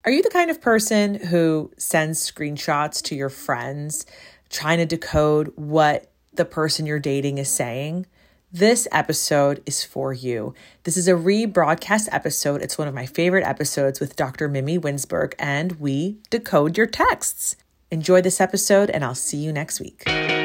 Are you the kind of person who sends screenshots to your friends trying to decode what the person you're dating is saying? This episode is for you. This is a rebroadcast episode. It's one of my favorite episodes with Dr. Mimi Winsberg, and we decode your texts. Enjoy this episode, and I'll see you next week.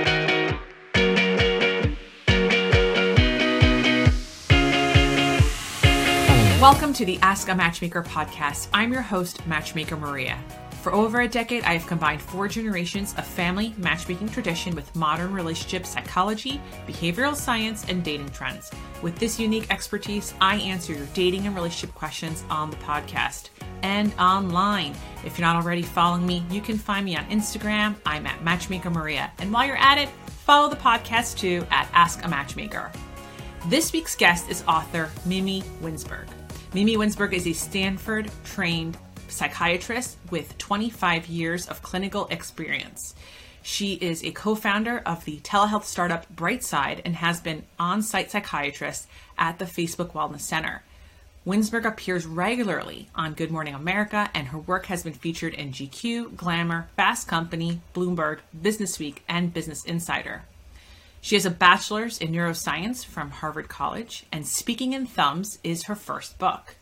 Welcome to the Ask a Matchmaker podcast. I'm your host, Matchmaker Maria. For over a decade, I have combined 4 generations of family matchmaking tradition with modern relationship psychology, behavioral science, and dating trends. With this unique expertise, I answer your dating and relationship questions on the podcast and online. If you're not already following me, you can find me on Instagram. I'm at Matchmaker Maria. And while you're at it, follow the podcast too at Ask a Matchmaker. This week's guest is author Mimi Winsberg. Mimi Winsberg is a Stanford-trained psychiatrist with 25 years of clinical experience. She is a co-founder of the telehealth startup Brightside and has been on-site psychiatrist at the Facebook Wellness Center. Winsberg appears regularly on Good Morning America, and her work has been featured in GQ, Glamour, Fast Company, Bloomberg, Business Week, and Business Insider. She has a bachelor's in neuroscience from Harvard College, and Speaking in Thumbs is her first book.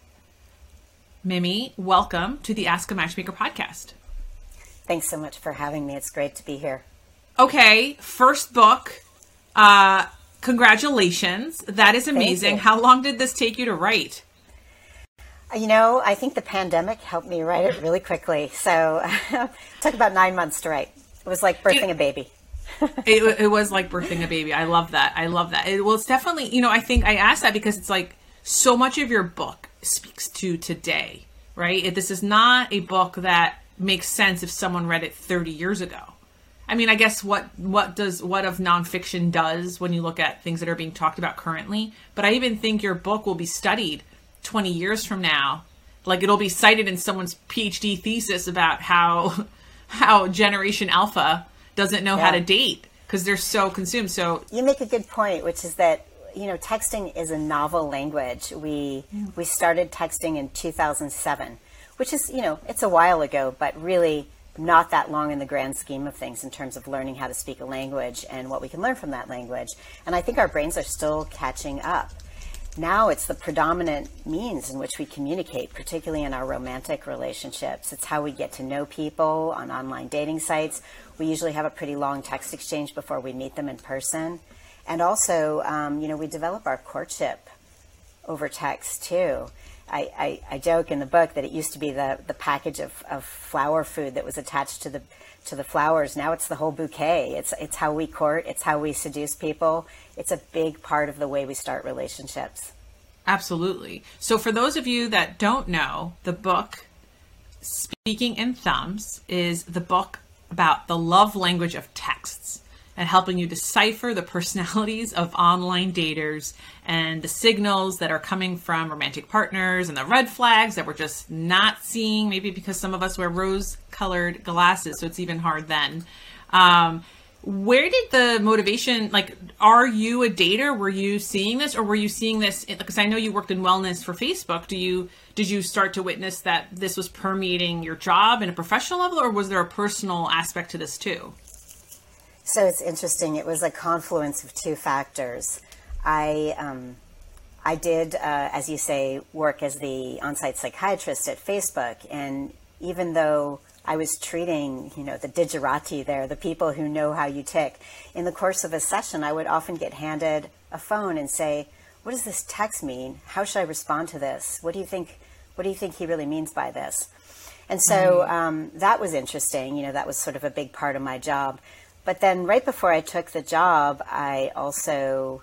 Mimi, welcome to the Ask a Matchmaker podcast. Thanks so much for having me. It's great to be here. Okay, first book. Congratulations. That is amazing. How long did this take you to write? You know, I think the pandemic helped me write it really quickly. So it took about 9 months to write. It was like birthing a baby. It was like birthing a baby. I love that. It's definitely, I think I asked that because it's like so much of your book speaks to today, right? This is not a book that makes sense if someone read it 30 years ago. I mean, I guess what of nonfiction does when you look at things that are being talked about currently, but I even think your book will be studied 20 years from now. Like it'll be cited in someone's PhD thesis about how Generation Alpha doesn't know how to date because they're so consumed. So you make a good point, which is that, texting is a novel language. We started texting in 2007, which is, it's a while ago, but really not that long in the grand scheme of things in terms of learning how to speak a language and what we can learn from that language. And I think our brains are still catching up. Now it's the predominant means in which we communicate, particularly in our romantic relationships. It's how we get to know people on online dating sites. We usually have a pretty long text exchange before we meet them in person. And also, we develop our courtship over text too. I joke in the book that it used to be the package of flower food that was attached to the flowers. Now it's the whole bouquet. It's how we court. It's how we seduce people. It's a big part of the way we start relationships. Absolutely. So for those of you that don't know, the book Speaking in Thumbs is the book about the love language of texts and helping you decipher the personalities of online daters and the signals that are coming from romantic partners and the red flags that we're just not seeing, maybe because some of us wear rose-colored glasses, so it's even hard then. Where did the motivation, are you a dater? Were you seeing this, or were you seeing this, because I know you worked in wellness for Facebook. Did you start to witness that this was permeating your job in a professional level, or was there a personal aspect to this too? So it's interesting. It was a confluence of 2 factors. I did, as you say, work as the on-site psychiatrist at Facebook. And even though I was treating, the digerati there, the people who know how you tick, in the course of a session, I would often get handed a phone and say, what does this text mean? How should I respond to this? What do you think he really means by this? And so that was interesting. That was sort of a big part of my job. But then right before I took the job, I also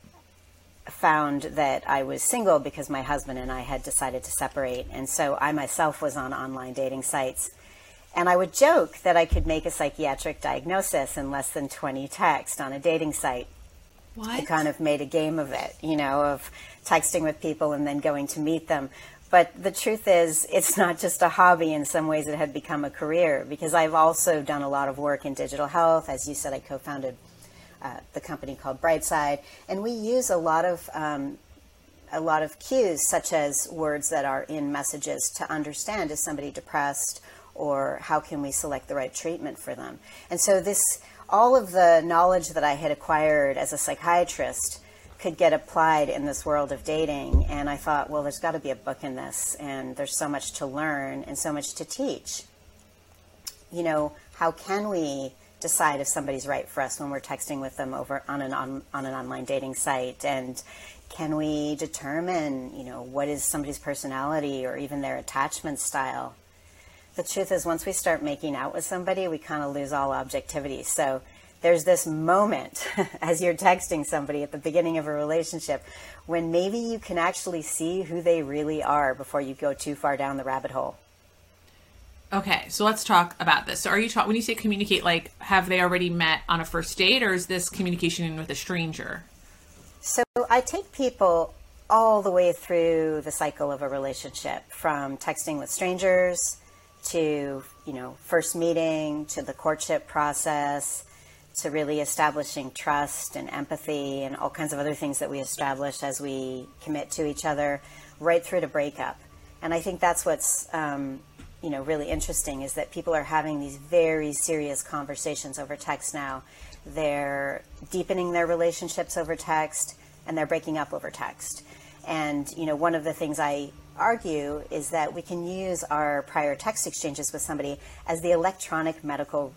found that I was single because my husband and I had decided to separate. And so I myself was on online dating sites. And I would joke that I could make a psychiatric diagnosis in less than 20 texts on a dating site. What? I kind of made a game of it, of texting with people and then going to meet them. But the truth is, it's not just a hobby. In some ways, it had become a career because I've also done a lot of work in digital health. As you said, I co-founded the company called Brightside. And we use a lot of a lot of cues, such as words that are in messages, to understand, is somebody depressed, or how can we select the right treatment for them. And so all of the knowledge that I had acquired as a psychiatrist could get applied in this world of dating. And I thought, well, there's got to be a book in this, and there's so much to learn and so much to teach. How can we decide if somebody's right for us when we're texting with them over on an online dating site? And can we determine, what is somebody's personality or even their attachment style? The truth is, once we start making out with somebody, we kind of lose all objectivity. So there's this moment as you're texting somebody at the beginning of a relationship when maybe you can actually see who they really are before you go too far down the rabbit hole. Okay, so let's talk about this. So when you say communicate, like, have they already met on a first date, or is this communication with a stranger? So I take people all the way through the cycle of a relationship, from texting with strangers to, first meeting, to the courtship process, to really establishing trust and empathy and all kinds of other things that we establish as we commit to each other, right through to breakup. And I think that's what's really interesting, is that people are having these very serious conversations over text now. They're deepening their relationships over text, and they're breaking up over text. And, one of the things I argue is that we can use our prior text exchanges with somebody as the electronic medical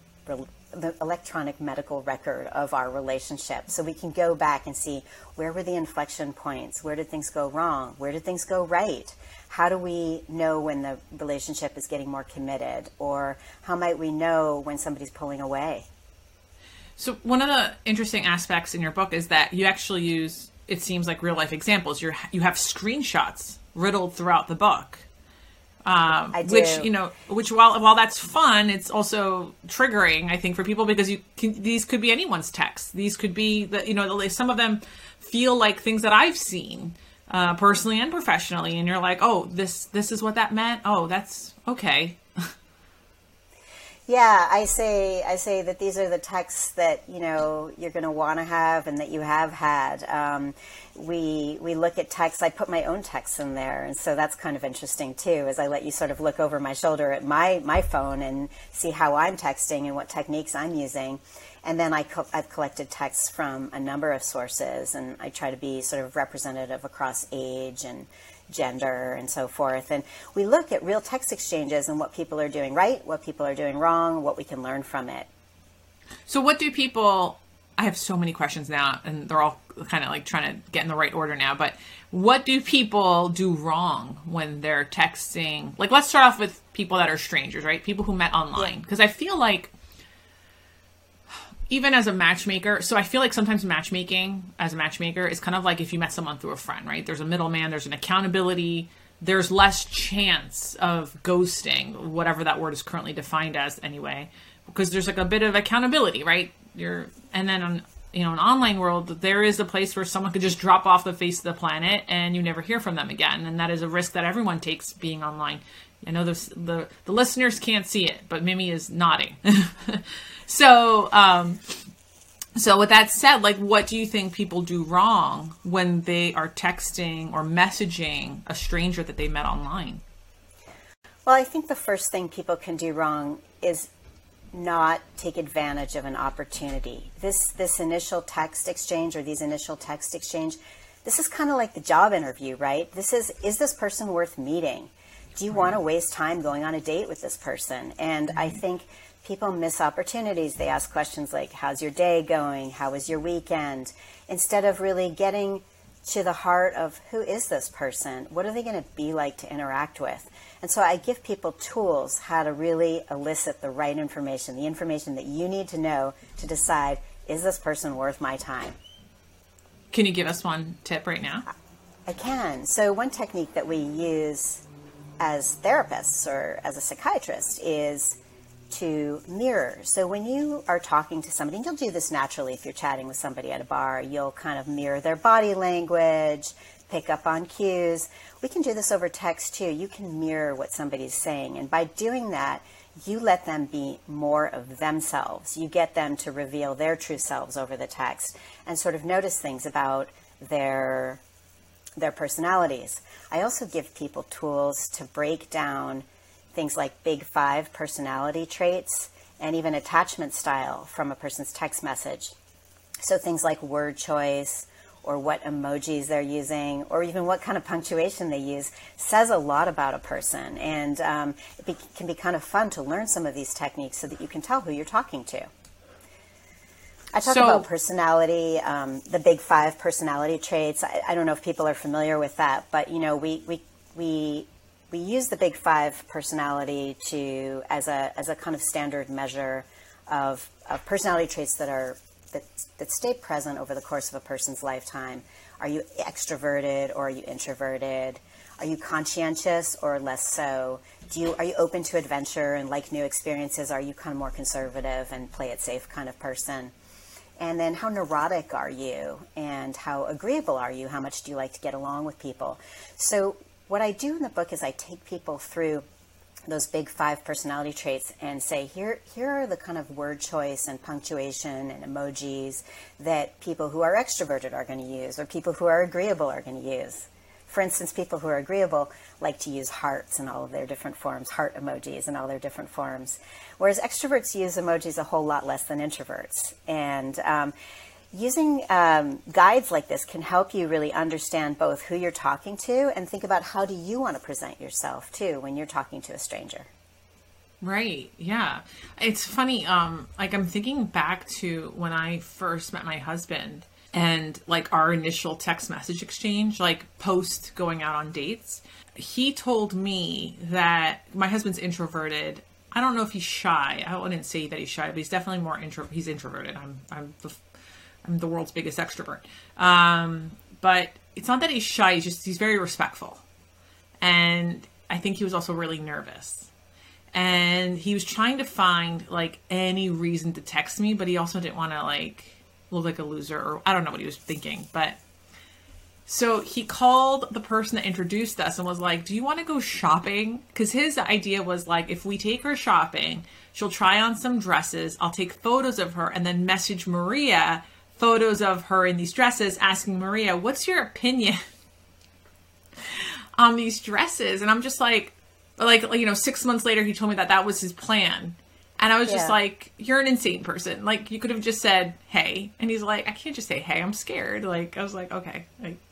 record of our relationship. So we can go back and see, where were the inflection points? Where did things go wrong? Where did things go right? How do we know when the relationship is getting more committed? Or how might we know when somebody's pulling away? So one of the interesting aspects in your book is that you actually use, it seems like, real life examples. You have screenshots riddled throughout the book. I do. Which while that's fun, it's also triggering, I think, for people, because these could be anyone's texts. These could be some of them feel like things that I've seen, personally and professionally, and you're like, oh, this is what that meant. Oh, that's okay. Yeah, I say that these are the texts that you're going to want to have and that you have had. We look at texts. I put my own texts in there, and so that's kind of interesting too. As I let you sort of look over my shoulder at my phone and see how I'm texting and what techniques I'm using, and then I've collected texts from a number of sources, and I try to be sort of representative across age and gender and so forth. And we look at real text exchanges and what people are doing right, what people are doing wrong, what we can learn from it. So what do people, I have so many questions now, and they're all kind of like trying to get in the right order now, but what do people do wrong when they're texting? Like, let's start off with people that are strangers, right? People who met online. Because I feel like, even as a matchmaker, so I feel like sometimes matchmaking as a matchmaker is kind of like if you met someone through a friend, right? There's a middleman, there's an accountability, there's less chance of ghosting, whatever that word is currently defined as anyway, because there's like a bit of accountability, right? And then on, an online world, there is a place where someone could just drop off the face of the planet and you never hear from them again. And that is a risk that everyone takes being online. I know the listeners can't see it, but Mimi is nodding. So with that said, like, what do you think people do wrong when they are texting or messaging a stranger that they met online? Well, I think the first thing people can do wrong is not take advantage of an opportunity. This initial text exchange, or these initial text exchange, this is kind of like the job interview, right? Is this person worth meeting? Do you want to waste time going on a date with this person? And I think people miss opportunities. They ask questions like, how's your day going? How was your weekend? Instead of really getting to the heart of, who is this person? What are they going to be like to interact with? And so I give people tools how to really elicit the right information, the information that you need to know to decide, is this person worth my time? Can you give us one tip right now? I can. So one technique that we use as therapists or as a psychiatrist is to mirror. So when you are talking to somebody, and you'll do this naturally if you're chatting with somebody at a bar, you'll kind of mirror their body language, pick up on cues. We can do this over text too. You can mirror what somebody's saying. And by doing that, you let them be more of themselves. You get them to reveal their true selves over the text and sort of notice things about their their personalities. I also give people tools to break down things like big five personality traits and even attachment style from a person's text message. So things like word choice or what emojis they're using or even what kind of punctuation they use says a lot about a person. And can be kind of fun to learn some of these techniques so that you can tell who you're talking to. I talk about personality, the big five personality traits. I don't know if people are familiar with that, but we use the big five personality as a kind of standard measure of personality traits that stay present over the course of a person's lifetime. Are you extroverted or are you introverted? Are you conscientious or less so? Are you open to adventure and like new experiences? Are you kind of more conservative and play it safe kind of person? And then how neurotic are you? And how agreeable are you? How much do you like to get along with people? So what I do in the book is I take people through those big five personality traits and say, here are the kind of word choice and punctuation and emojis that people who are extroverted are going to use, or people who are agreeable are going to use. For instance, people who are agreeable like to use hearts in all of their different forms, heart emojis in all their different forms, whereas extroverts use emojis a whole lot less than introverts. And using guides like this can help you really understand both who you're talking to and think about how do you want to present yourself too when you're talking to a stranger. Right. Yeah. It's funny. Like I'm thinking back to when I first met my husband and like our initial text message exchange, like post going out on dates. He told me that my husband's introverted. I don't know if he's shy. I wouldn't say that he's shy, but he's definitely more he's introverted. I'm the world's biggest extrovert. But it's not that he's shy. He's very respectful. And I think he was also really nervous. And he was trying to find like any reason to text me, but he also didn't want to like look like a loser, or I don't know what he was thinking. But so he called the person that introduced us and was like, do you want to go shopping? Because his idea was like, if we take her shopping, she'll try on some dresses. I'll take photos of her and then message Maria photos of her in these dresses, asking Maria, what's your opinion on these dresses? And I'm just like, 6 months later, he told me that was his plan. And I was just like, you're an insane person. Like, you could have just said, hey. And he's like, I can't just say, hey, I'm scared. Like, I was like, okay.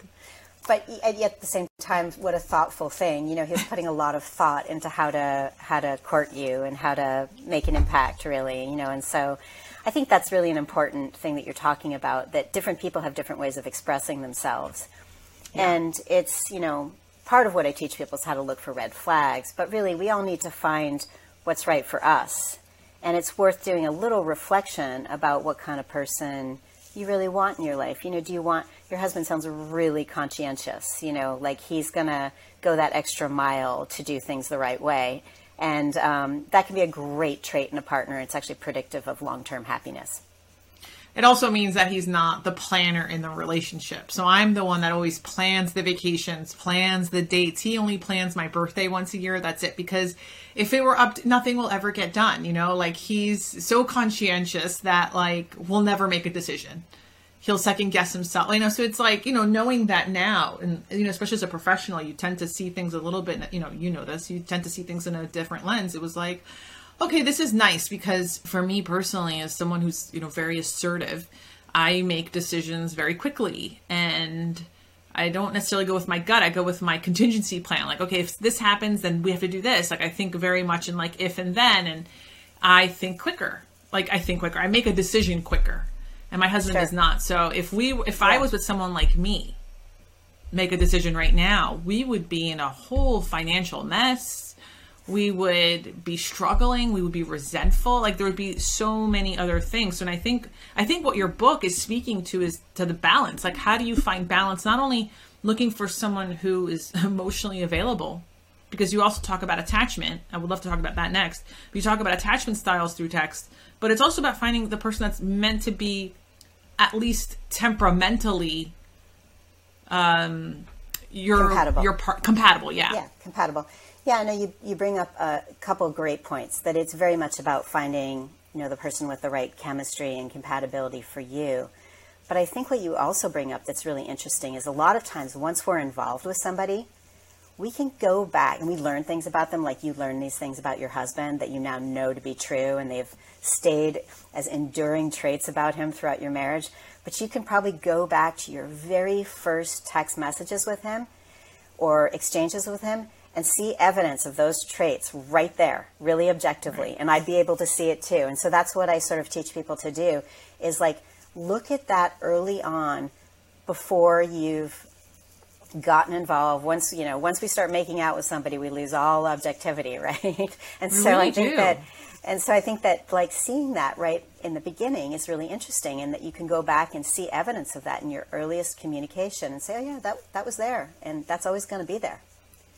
But at the same time, what a thoughtful thing. He was putting a lot of thought into how to court you and how to make an impact, really, and so I think that's really an important thing that you're talking about, that different people have different ways of expressing themselves. Yeah. And it's, part of what I teach people is how to look for red flags, but really we all need to find what's right for us. And it's worth doing a little reflection about what kind of person you really want in your life. Do you want, your husband sounds really conscientious, like he's going to go that extra mile to do things the right way. And that can be a great trait in a partner. It's actually predictive of long-term happiness. It also means that he's not the planner in the relationship. So I'm the one that always plans the vacations, plans the dates. He only plans my birthday once a year. That's it. Because if it were up to, nothing will ever get done. Like he's so conscientious that like we'll never make a decision. He'll second guess himself. So it's like, knowing that now, and, especially as a professional, you tend to see things a little bit, you know this, you tend to see things in a different lens. It was like, okay, this is nice because for me personally, as someone who's, very assertive, I make decisions very quickly and I don't necessarily go with my gut. I go with my contingency plan. Like, okay, if this happens, then we have to do this. Like, I think very much in like if and then, and I think quicker. I make a decision quicker. And my husband does not. So if I was with someone like me, make a decision right now, we would be in a whole financial mess. We would be struggling. We would be resentful. Like there would be so many other things. And I think what your book is speaking to is to the balance. Like how do you find balance? Not only looking for someone who is emotionally available, because you also talk about attachment. I would love to talk about that next. But you talk about attachment styles through text, but it's also about finding the person that's meant to be at least temperamentally compatible. Yeah, compatible. Yeah, I know you bring up a couple of great points, that it's very much about finding the person with the right chemistry and compatibility for you. But I think what you also bring up that's really interesting is a lot of times once we're involved with somebody, we can go back and we learn things about them, like you learn these things about your husband that you now know to be true, and they've stayed as enduring traits about him throughout your marriage. But you can probably go back to your very first text messages with him or exchanges with him and see evidence of those traits right there, really objectively. Right. And I'd be able to see it too. And so that's what I sort of teach people to do, is like, look at that early on before you've gotten involved. Once we start making out with somebody, we lose all objectivity, right? And so really I think that like seeing that right in the beginning is really interesting, and that you can go back and see evidence of that in your earliest communication and say, oh yeah, that was there, and that's always going to be there.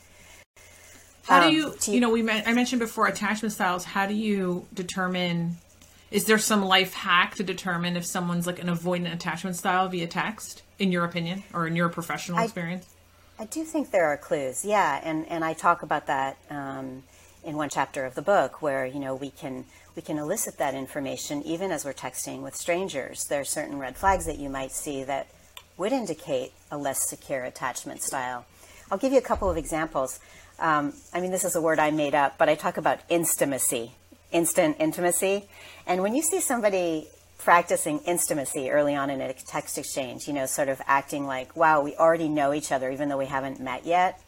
How do I mentioned before attachment styles. How do you determine, is there some life hack to determine if someone's like an avoidant attachment style via text, in your opinion, or in your professional experience? I do think there are clues, yeah, and I talk about that in one chapter of the book, where we can elicit that information even as we're texting with strangers. There are certain red flags that you might see that would indicate a less secure attachment style. I'll give you a couple of examples. This is a word I made up, but I talk about intimacy, instant intimacy. And when you see somebody practicing intimacy early on in a text exchange, sort of acting like, wow, we already know each other even though we haven't met yet,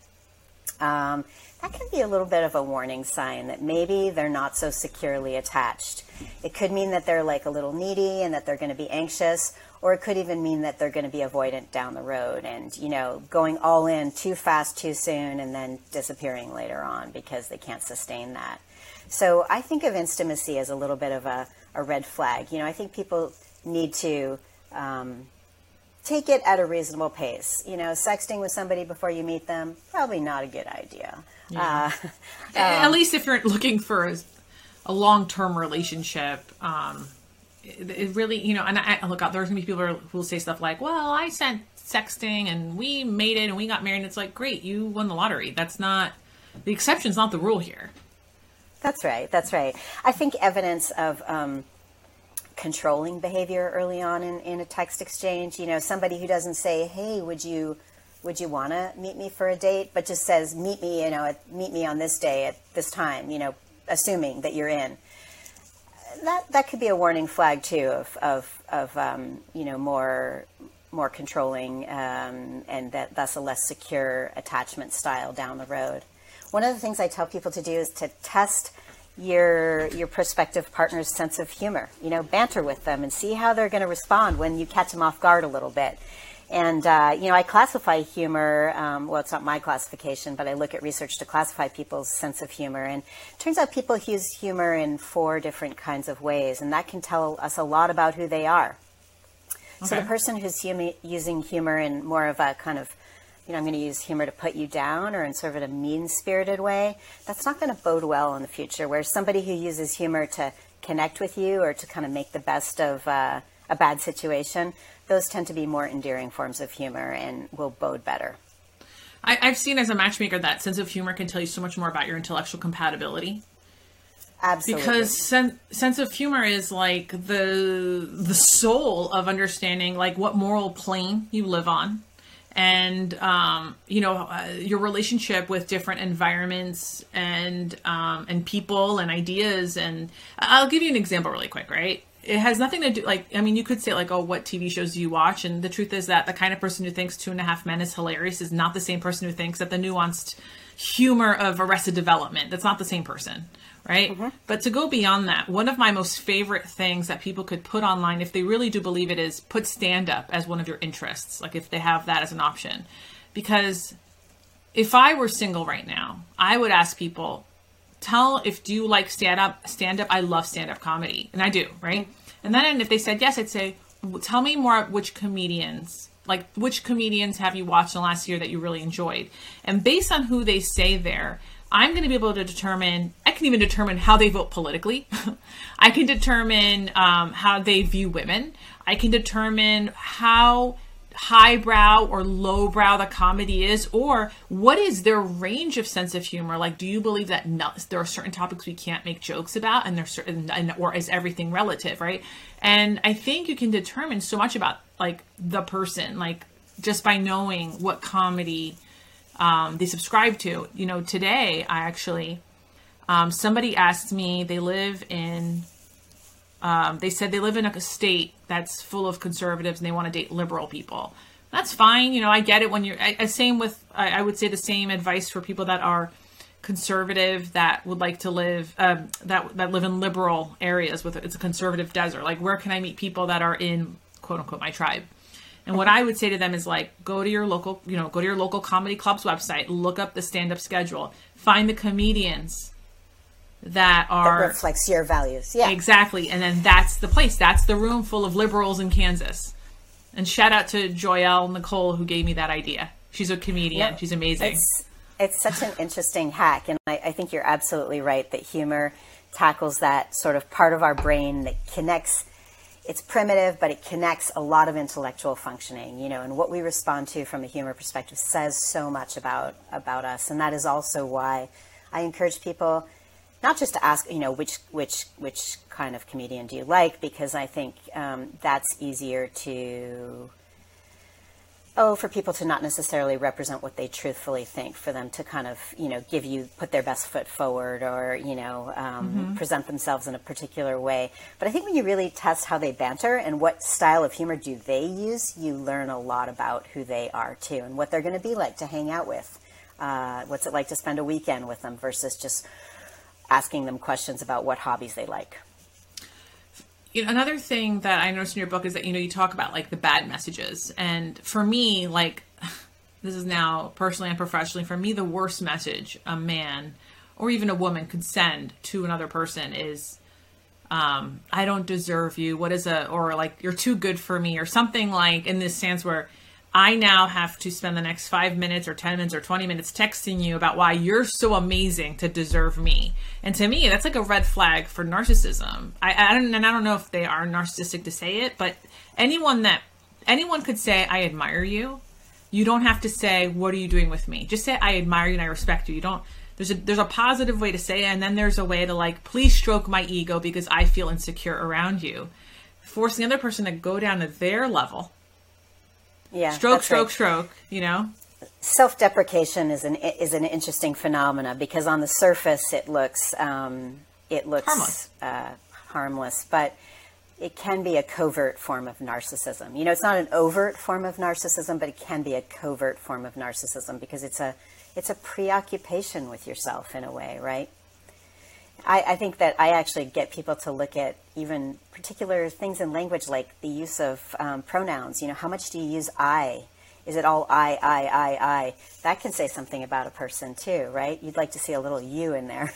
that can be a little bit of a warning sign that maybe they're not so securely attached. It could mean that they're like a little needy and that they're going to be anxious, or it could even mean that they're going to be avoidant down the road and, going all in too fast, too soon, and then disappearing later on because they can't sustain that. So I think of intimacy as a little bit of a red flag. I think people need to take it at a reasonable pace. Sexting with somebody before you meet them, probably not a good idea. Yeah. At least if you're looking for a long-term relationship, it really, and I look out, there's going to be people who will say stuff like, well, I sent sexting and we mated and we got married. And it's like, great, you won the lottery. That's not, the exception's not the rule here. That's right. I think evidence of controlling behavior early on in a text exchange, somebody who doesn't say, hey, would you want to meet me for a date, but just says, meet me on this day at this time, assuming that you're in. That could be a warning flag too of more controlling and thus a less secure attachment style down the road. One of the things I tell people to do is to test your prospective partner's sense of humor. Banter with them and see how they're going to respond when you catch them off guard a little bit. And, I classify humor, it's not my classification, but I look at research to classify people's sense of humor. And it turns out people use humor in 4 different kinds of ways, and that can tell us a lot about who they are. Okay. So the person who's using humor in more of a kind of, I'm going to use humor to put you down, or in sort of a mean-spirited way, that's not going to bode well in the future. Whereas somebody who uses humor to connect with you or to kind of make the best of a bad situation, those tend to be more endearing forms of humor and will bode better. I've seen as a matchmaker that sense of humor can tell you so much more about your intellectual compatibility. Absolutely. Because sense of humor is like the soul of understanding like what moral plane you live on. And, your relationship with different environments and people and ideas. And I'll give you an example really quick, right? It has nothing to do, you could say like, oh, what TV shows do you watch? And the truth is that the kind of person who thinks 2.5 Men is hilarious is not the same person who thinks that the nuanced humor of Arrested Development. That's not the same person, right? Mm-hmm. But to go beyond that, one of my most favorite things that people could put online, if they really do believe it, is put stand-up as one of your interests, like if they have that as an option. Because if I were single right now, I would ask people, do you like stand-up? I love stand-up comedy. And I do, right? And then if they said yes, I'd say, tell me more which comedians have you watched in the last year that you really enjoyed? And based on who they say there, I'm going to be able to determine, I can even determine how they vote politically. I can determine how they view women. I can determine how highbrow or lowbrow the comedy is, or what is their range of sense of humor. Like, do you believe that there are certain topics we can't make jokes about, and there's certain, or is everything relative, right? And I think you can determine so much about like the person, like just by knowing what comedy they subscribe to. You know, today I actually, somebody asked me, they said they live in a state that's full of conservatives and they want to date liberal people. That's fine. You know, I get it when I would say the same advice for people that are conservative that would like to live, that live in liberal areas it's a conservative desert. Like, where can I meet people that are in quote unquote my tribe? And what I would say to them is like, go to your local comedy club's website, look up the stand-up schedule, find the comedians that reflects your values. Yeah, exactly. And then that's the place. That's the room full of liberals in Kansas. And shout out to Joyelle Nicole, who gave me that idea. She's a comedian. She's amazing. It's such an interesting hack. And I think you're absolutely right that humor tackles that sort of part of our brain that connects. It's primitive, but it connects a lot of intellectual functioning, you know, and what we respond to from a humor perspective says so much about us. And that is also why I encourage people not just to ask, you know, which kind of comedian do you like, because I think that's easier for people to not necessarily represent what they truthfully think, for them to kind of, you know, put their best foot forward, or, you know, present themselves in a particular way. But I think when you really test how they banter and what style of humor do they use, you learn a lot about who they are too, and what they're going to be like to hang out with. What's it like to spend a weekend with them versus just asking them questions about what hobbies they like. You know, another thing that I noticed in your book is that, you know, you talk about like the bad messages. And for me, like, this is now personally and professionally, for me, the worst message a man or even a woman could send to another person is, I don't deserve you. Or like, you're too good for me, or something like in this sense where I now have to spend the next 5 minutes or 10 minutes or 20 minutes texting you about why you're so amazing to deserve me. And to me, that's like a red flag for narcissism. I don't know if they are narcissistic to say it, but anyone could say, I admire you. You don't have to say, what are you doing with me? Just say, I admire you and I respect you. There's a positive way to say it. And then there's a way to like, please stroke my ego because I feel insecure around you. Forcing the other person to go down to their level. Yeah, stroke, you know? Self-deprecation is an interesting phenomena, because on the surface it looks harmless, but it can be a covert form of narcissism. You know, it's not an overt form of narcissism, but it can be a covert form of narcissism, because it's a preoccupation with yourself in a way, right? I think that I actually get people to look at even particular things in language, like the use of pronouns. You know, how much do you use I? Is it all I? That can say something about a person too, right? You'd like to see a little you in there.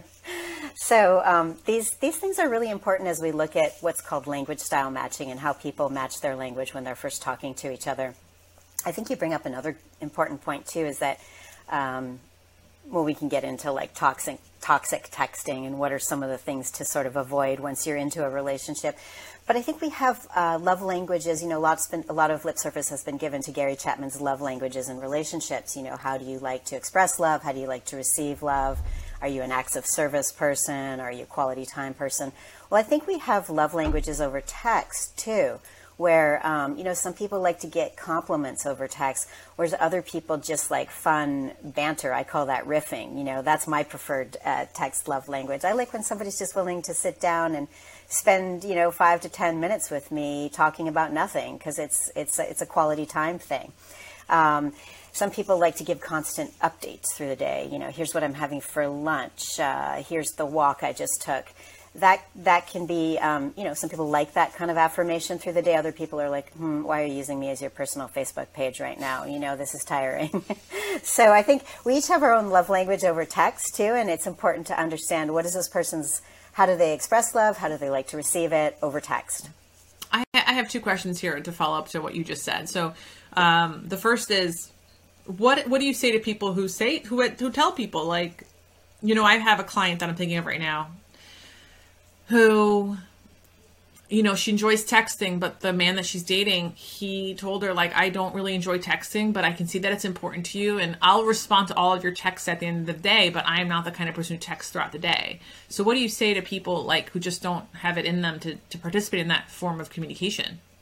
So these things are really important as we look at what's called language style matching and how people match their language when they're first talking to each other. I think you bring up another important point too, is that we can get into like toxic texting and what are some of the things to sort of avoid once you're into a relationship. But I think we have love languages. You know, a lot of lip service has been given to Gary Chapman's love languages in relationships. You know, how do you like to express love? How do you like to receive love? Are you an acts of service person? Are you a quality time person? Well, I think we have love languages over text too, where, you know, some people like to get compliments over text, whereas other people just like fun banter. I call that riffing. You know, that's my preferred text love language. I like when somebody's just willing to sit down and spend, you know, 5 to 10 minutes with me talking about nothing, because it's a quality time thing. Some people like to give constant updates through the day. You know, here's what I'm having for lunch. Here's the walk I just took. That can be, you know, some people like that kind of affirmation through the day. Other people are like, why are you using me as your personal Facebook page right now? You know, this is tiring. So I think we each have our own love language over text too, and it's important to understand what is this person's, how do they express love? How do they like to receive it over text? I have 2 questions here to follow up to what you just said. So the first is, what do you say to people who tell people, like, you know, I have a client that I'm thinking of right now who, you know, she enjoys texting, but the man that she's dating, he told her, like, I don't really enjoy texting, but I can see that it's important to you, and I'll respond to all of your texts at the end of the day, but I am not the kind of person who texts throughout the day. So what do you say to people, like, who just don't have it in them to participate in that form of communication?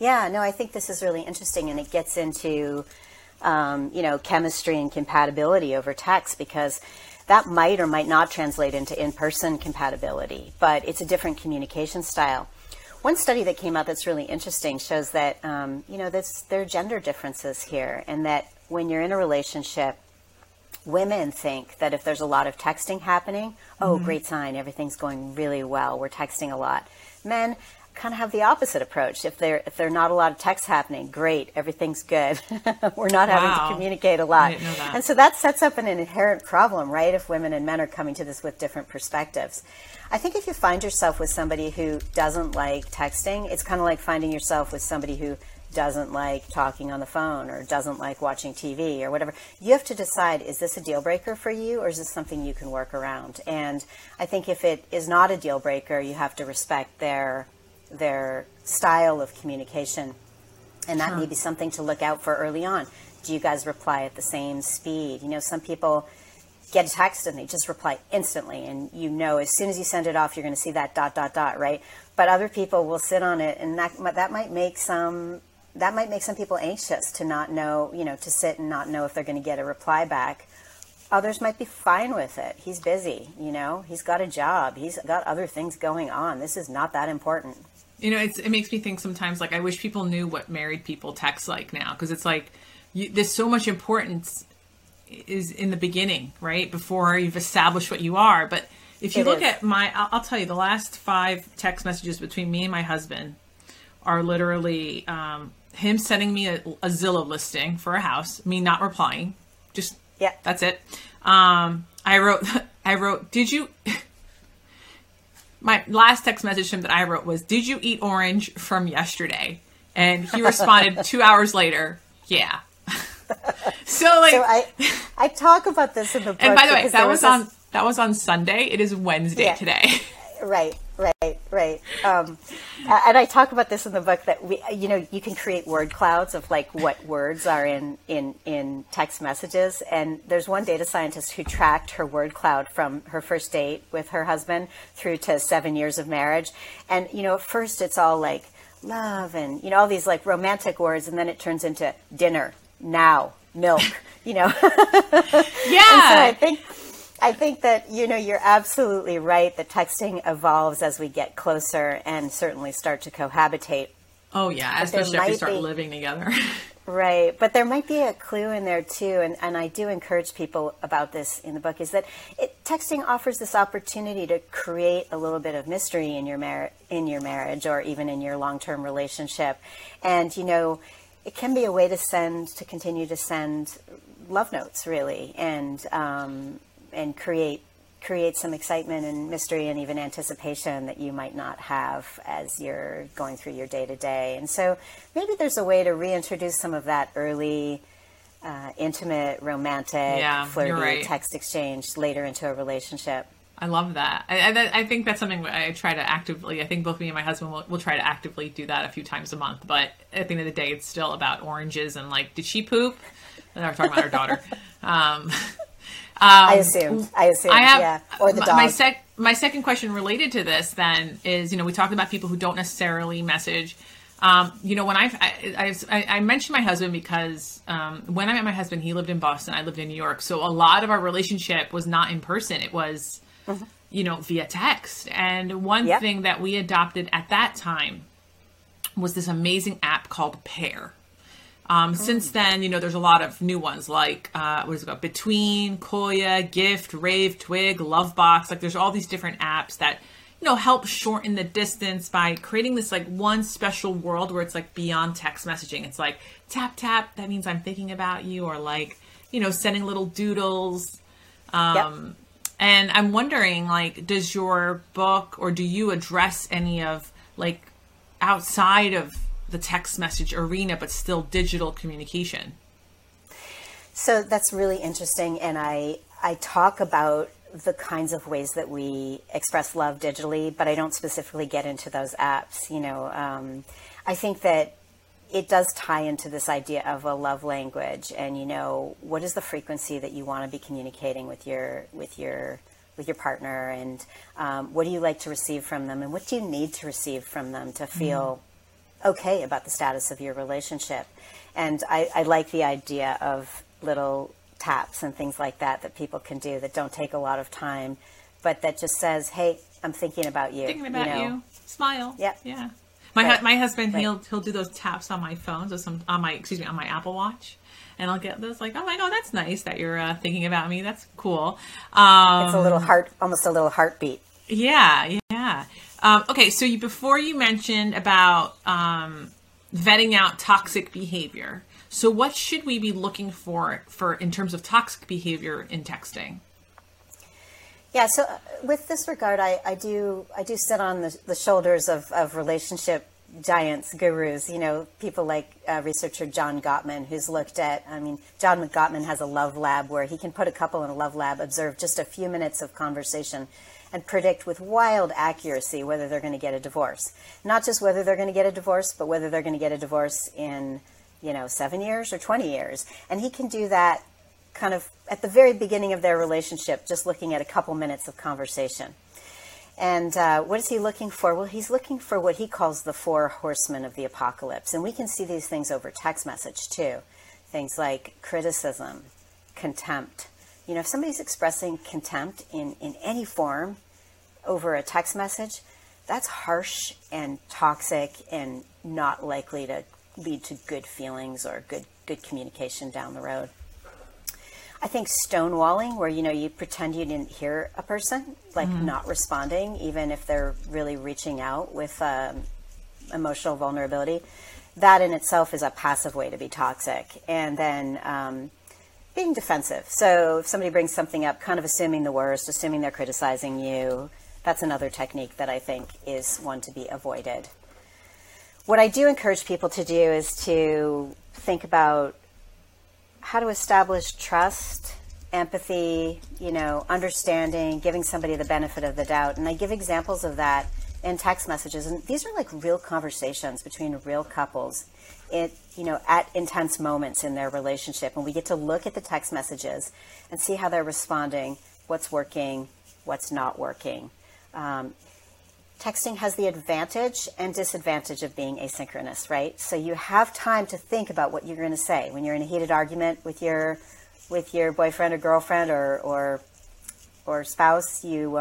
Yeah, no, I think this is really interesting, and it gets into, chemistry and compatibility over text, because that might or might not translate into in-person compatibility, but it's a different communication style. One study that came out that's really interesting shows that, there are gender differences here, and that when you're in a relationship, women think that if there's a lot of texting happening, oh, great sign, everything's going really well, we're texting a lot. Men kind of have the opposite approach. If there not a lot of text happening, great, everything's good. We're not having to communicate a lot. I didn't know that. And so that sets up an inherent problem, right? If women and men are coming to this with different perspectives. I think if you find yourself with somebody who doesn't like texting, it's kind of like finding yourself with somebody who doesn't like talking on the phone or doesn't like watching TV or whatever. You have to decide, is this a deal breaker for you, or is this something you can work around? And I think if it is not a deal breaker, you have to respect their style of communication. And that may be something to look out for early on. Do you guys reply at the same speed? Some people get a text and they just reply instantly, and as soon as you send it off, you're going to see that ... right? But other people will sit on it, and that might make some people anxious to not know, to sit and not know if they're going to get a reply back. Others might be fine with it. He's busy, he's got a job, he's got other things going on. This is not that important. It makes me think sometimes, like, I wish people knew what married people text like now, because it's like there's so much importance is in the beginning, right? Before you've established what you are. But if you look at I'll tell you, the last 5 text messages between me and my husband are literally him sending me a Zillow listing for a house, me not replying, just, that's it. I wrote, did you... My last text message to him that I wrote was, did you eat orange from yesterday? And he responded 2 hours later, yeah. So I talk about this in the book. And by the way, that was on Sunday. It is Wednesday today. Right. And I talk about this in the book, that you can create word clouds of like what words are in text messages. And there's one data scientist who tracked her word cloud from her first date with her husband through to 7 years of marriage. And, at first it's all like love and, all these like romantic words. And then it turns into dinner, now, milk, Yeah. And so I think that, you're absolutely right that texting evolves as we get closer and certainly start to cohabitate. Oh, yeah, especially if we start living together. Right. But there might be a clue in there, too, and I do encourage people about this in the book, is that texting offers this opportunity to create a little bit of mystery in your marriage or even in your long-term relationship. And, it can be a way to continue to send love notes, really, and create some excitement and mystery and even anticipation that you might not have as you're going through your day-to-day. And so maybe there's a way to reintroduce some of that early, intimate, romantic, flirty text exchange later into a relationship. I love that. I think that's something I try to actively, I think both me and my husband will try to actively do that a few times a month. But at the end of the day, it's still about oranges and like, did she poop? And we're talking about our daughter. I assumed, or the dog. My second question related to this then is, we talked about people who don't necessarily message. When I mentioned my husband because when I met my husband, he lived in Boston, I lived in New York. So a lot of our relationship was not in person. It was, via text. And one thing that we adopted at that time was this amazing app called Pair. Since then, there's a lot of new ones like, what is it called? Between, Koya, Gift, Rave, Twig, Lovebox. Like there's all these different apps that, help shorten the distance by creating this like one special world where it's like beyond text messaging. It's like tap, tap. That means I'm thinking about you, or like, sending little doodles. And I'm wondering, like, does your book, or do you address any of like outside of the text message arena, but still digital communication? So that's really interesting. And I talk about the kinds of ways that we express love digitally, but I don't specifically get into those apps. I think that it does tie into this idea of a love language, and what is the frequency that you want to be communicating with your partner, and what do you like to receive from them, and what do you need to receive from them to feel okay about the status of your relationship. And I like the idea of little taps and things like that people can do that don't take a lot of time, but that just says, hey, I'm thinking about you. Thinking about you. Smile. Yep. Yeah. My husband, Right. he'll do those taps on my phone, so on my Apple Watch. And I'll get those like, oh my God, that's nice that you're thinking about me. That's cool. It's a little almost a little heartbeat. Yeah. Okay. So before you mentioned about vetting out toxic behavior. So what should we be looking for in terms of toxic behavior in texting? Yeah, so with this regard, I do sit on the shoulders of relationship giants, gurus, people like researcher John Gottman, who's looked at, John Gottman has a love lab where he can put a couple in a love lab, observe just a few minutes of conversation, and predict with wild accuracy whether they're going to get a divorce. Not just whether they're going to get a divorce, but whether they're going to get a divorce in 7 years or 20 years. And he can do that kind of at the very beginning of their relationship, just looking at a couple minutes of conversation. And what is he looking for? Well, he's looking for what he calls the 4 horsemen of the apocalypse. And we can see these things over text message too. Things like criticism, contempt. If somebody's expressing contempt in any form over a text message, that's harsh and toxic and not likely to lead to good feelings or good communication down the road. I think stonewalling, where you pretend you didn't hear a person, like not responding, even if they're really reaching out with emotional vulnerability, that in itself is a passive way to be toxic. And then being defensive. So if somebody brings something up, kind of assuming the worst, assuming they're criticizing you, that's another technique that I think is one to be avoided. What I do encourage people to do is to think about how to establish trust, empathy, understanding, giving somebody the benefit of the doubt. And I give examples of that in text messages. And these are like real conversations between real couples at intense moments in their relationship. And we get to look at the text messages and see how they're responding, what's working, what's not working. Texting has the advantage and disadvantage of being asynchronous, right? So you have time to think about what you're going to say when you're in a heated argument with your boyfriend or girlfriend or spouse. You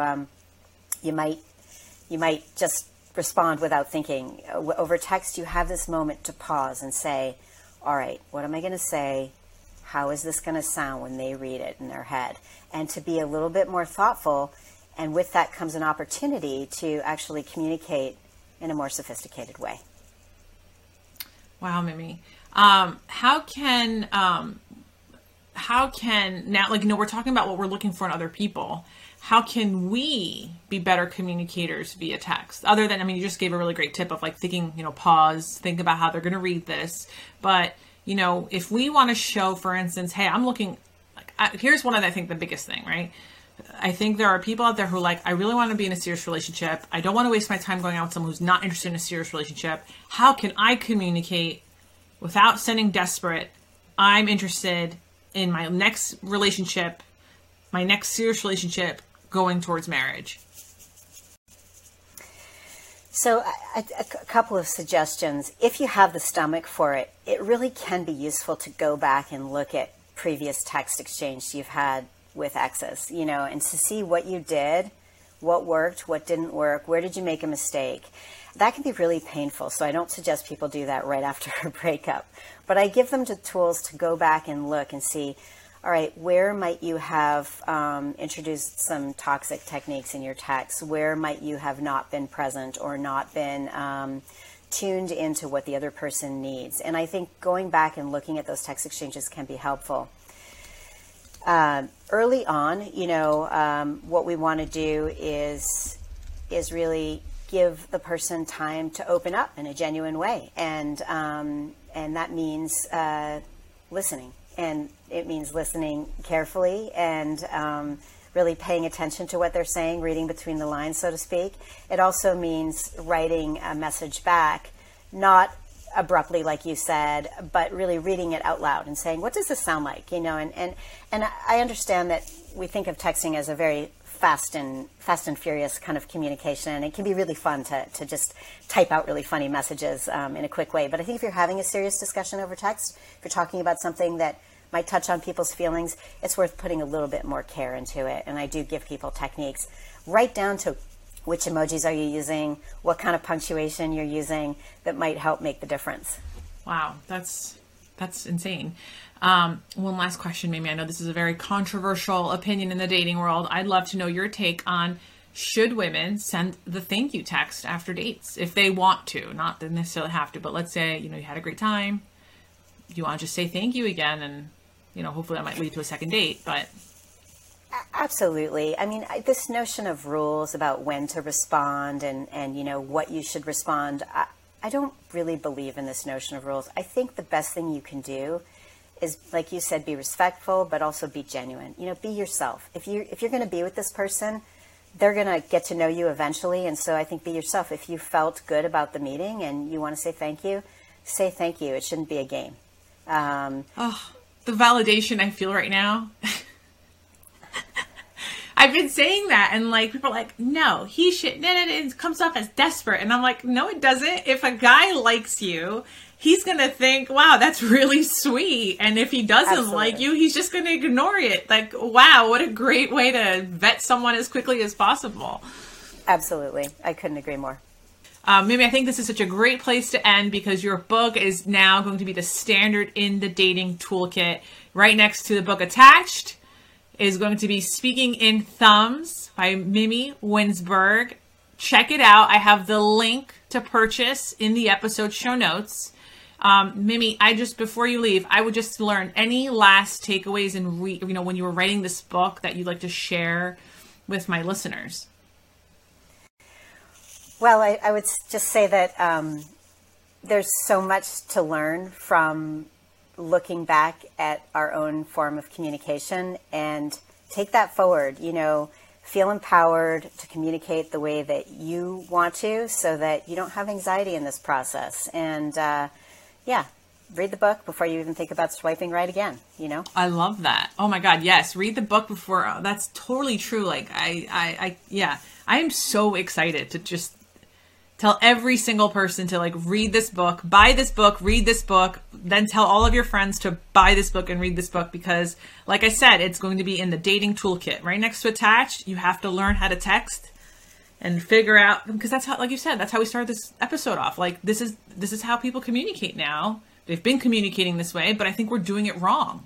might just respond without thinking. Over text, you have this moment to pause and say, all right, what am I going to say? How is this going to sound when they read it in their head? And to be a little bit more thoughtful. And with that comes an opportunity to actually communicate in a more sophisticated way. Wow, Mimi. How can now, we're talking about what we're looking for in other people. How can we be better communicators via text? Other than, you just gave a really great tip of thinking, pause, think about how they're going to read this. But, if we want to show, for instance, hey, I'm looking, here's one of, I think, the biggest thing, right? I think there are people out there who I really want to be in a serious relationship. I don't want to waste my time going out with someone who's not interested in a serious relationship. How can I communicate without sounding desperate? I'm interested in my next relationship, my next serious relationship going towards marriage. So a couple of suggestions. If you have the stomach for it, it really can be useful to go back and look at previous text exchange you've had with exes, and to see what you did, what worked, what didn't work, where did you make a mistake. That can be really painful, so I don't suggest people do that right after a breakup. But I give them the tools to go back and look and see, all right, where might you have introduced some toxic techniques in your text? Where might you have not been present or not been tuned into what the other person needs? And I think going back and looking at those text exchanges can be helpful. Early on, what we want to do is really give the person time to open up in a genuine way, and that means listening, and it means listening carefully and really paying attention to what they're saying, reading between the lines, so to speak. It also means writing a message back, not abruptly, like you said, but really reading it out loud and saying, what does this sound like? And I understand that we think of texting as a very fast and furious kind of communication, and it can be really fun to just type out really funny messages in a quick way. But I think if you're having a serious discussion over text, if you're talking about something that might touch on people's feelings, it's worth putting a little bit more care into it. And I do give people techniques right down to which emojis are you using, what kind of punctuation you're using, that might help make the difference. Wow, that's insane. One last question, Mimi. I know this is a very controversial opinion in the dating world. I'd love to know your take on, should women send the thank you text after dates if they want to? Not that they necessarily have to, but let's say, you had a great time. You want to just say thank you again, and, hopefully that might lead to a second date, but... Absolutely. I mean, this notion of rules about when to respond and what you should respond, I don't really believe in this notion of rules. I think the best thing you can do is, like you said, be respectful, but also be genuine. Be yourself. If you're going to be with this person, they're going to get to know you eventually. And so I think be yourself. If you felt good about the meeting and you want to say thank you, say thank you. It shouldn't be a game. The validation I feel right now. I've been saying that, and people are like, no, he should, it comes off as desperate. And I'm like, no, it doesn't. If a guy likes you, he's going to think, wow, that's really sweet. And if he doesn't like you, he's just going to ignore it. Wow, what a great way to vet someone as quickly as possible. Absolutely. I couldn't agree more. Mimi, I think this is such a great place to end, because your book is now going to be the standard in the dating toolkit. Right next to the book attached is going to be Speaking in Thumbs by Mimi Winsberg. Check it out. I have the link to purchase in the episode show notes. Mimi, before you leave, I would just learn any last takeaways and when you were writing this book that you'd like to share with my listeners. Well, I would just say that there's so much to learn from looking back at our own form of communication, and take that forward. Feel empowered to communicate the way that you want to, so that you don't have anxiety in this process. And read the book before you even think about swiping right again. I love that. Oh my God, yes, read the book before. That's totally true. I am so excited to just tell every single person to read this book, buy this book, read this book, then tell all of your friends to buy this book and read this book, because like I said, it's going to be in the dating toolkit. Right next to attached, you have to learn how to text and figure out, because that's how, like you said, that's how we started this episode off. This is how people communicate now. They've been communicating this way, but I think we're doing it wrong.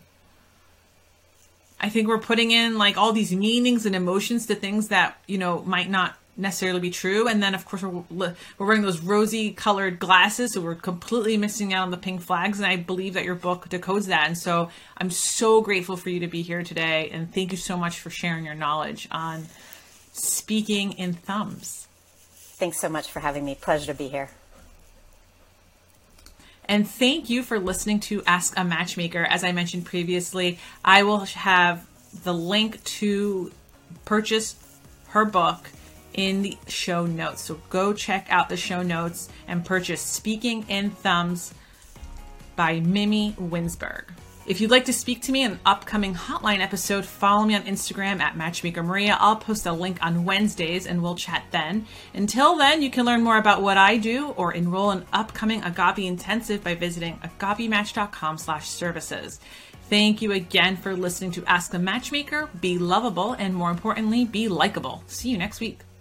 I think we're putting in all these meanings and emotions to things that, might not necessarily be true. And then of course we're wearing those rosy colored glasses, so we're completely missing out on the pink flags. And I believe that your book decodes that. And so I'm so grateful for you to be here today, and thank you so much for sharing your knowledge on Speaking in Thumbs. Thanks so much for having me. Pleasure to be here. And thank you for listening to Ask a Matchmaker. As I mentioned previously, I will have the link to purchase her book in the show notes. So go check out the show notes and purchase Speaking in Thumbs by Mimi Winsberg. If you'd like to speak to me in an upcoming hotline episode, follow me on Instagram at Matchmaker Maria. I'll post a link on Wednesdays and we'll chat then. Until then, you can learn more about what I do or enroll in upcoming Agape Intensive by visiting agapematch.com/services. Thank you again for listening to Ask the Matchmaker. Be lovable, and more importantly, be likable. See you next week.